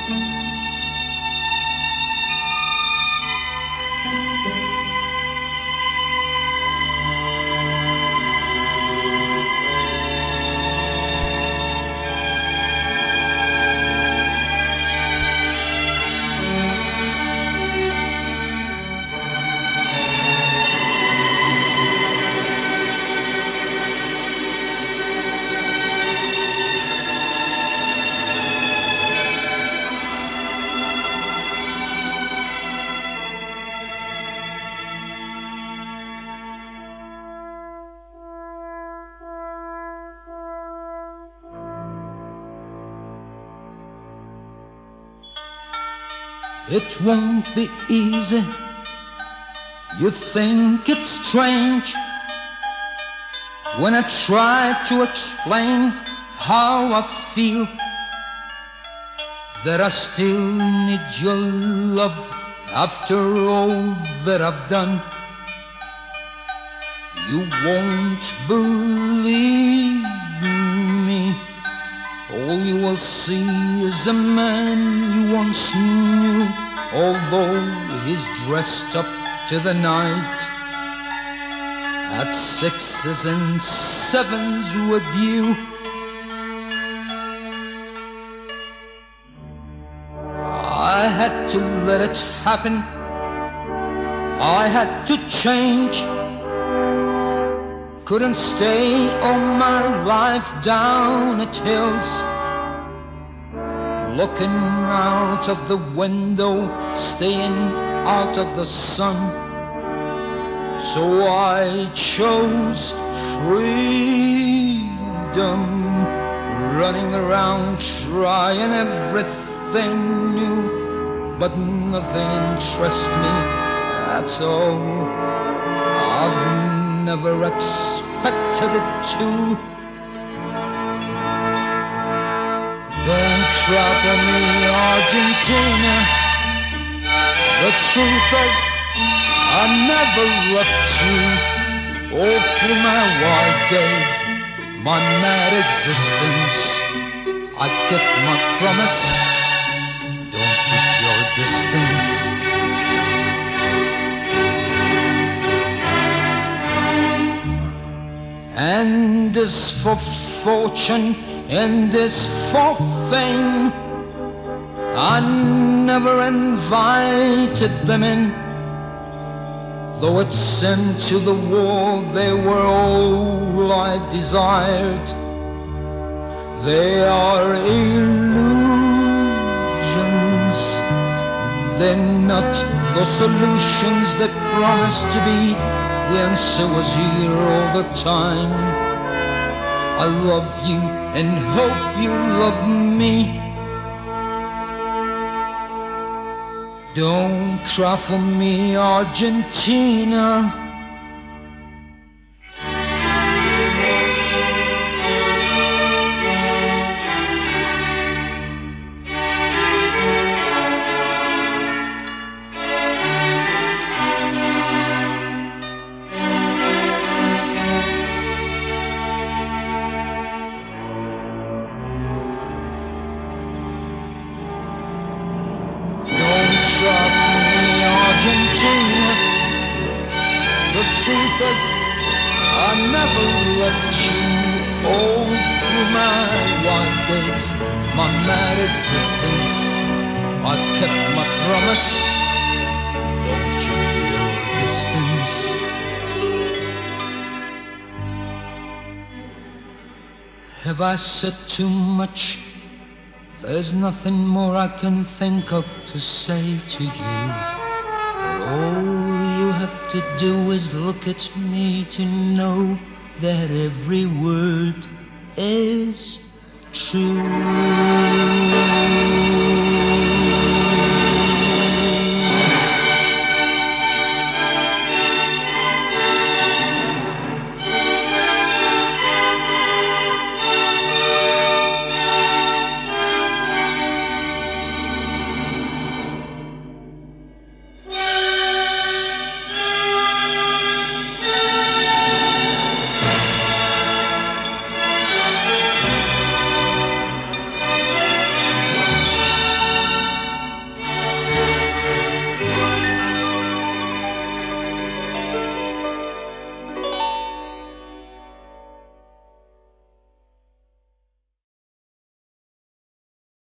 It won't be easy. You think it's strange when I try to explain how I feel, that I still need your love after all that I've done. You won't believe me. All you will see is a man you once knew, although he's dressed up to the night at sixes and sevens with you. I had to let it happen. I had to change. Couldn't stay all my life down at hills, looking out of the window, staying out of the sun. So I chose freedom, running around trying everything new, but nothing interests me at all. I've never expected it to. Don't try for me, Argentina. The truth is, I never left you. All through my wild days, my mad existence, I kept my promise. Don't keep your distance. And as for fortune, and as for fame, I never invited them in. Though it sent to the war, they were all I desired. They are illusions. They're not the solutions they promised to be. The answer was here all the time. I love you and hope you love me. Don't cry for me, Argentina. Argentina. The truth is, I never left you. All through my wild days, my mad existence, I kept my promise. Don't check your distance. Have I said too much? There's nothing more I can think of to say to you. All you have to do is look at me to know that every word is true.